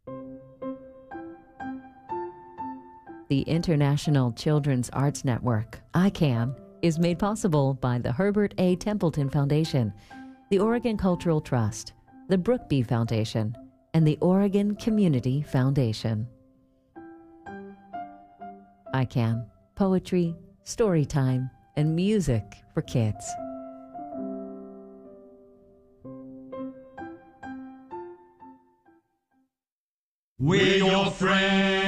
The International Children's Arts Network, ICAN, is made possible by the Herbert A. Templeton Foundation, the Oregon Cultural Trust, the Brookby Foundation, and the Oregon Community Foundation. ICAN, poetry, story time, and music for kids. We're your friends.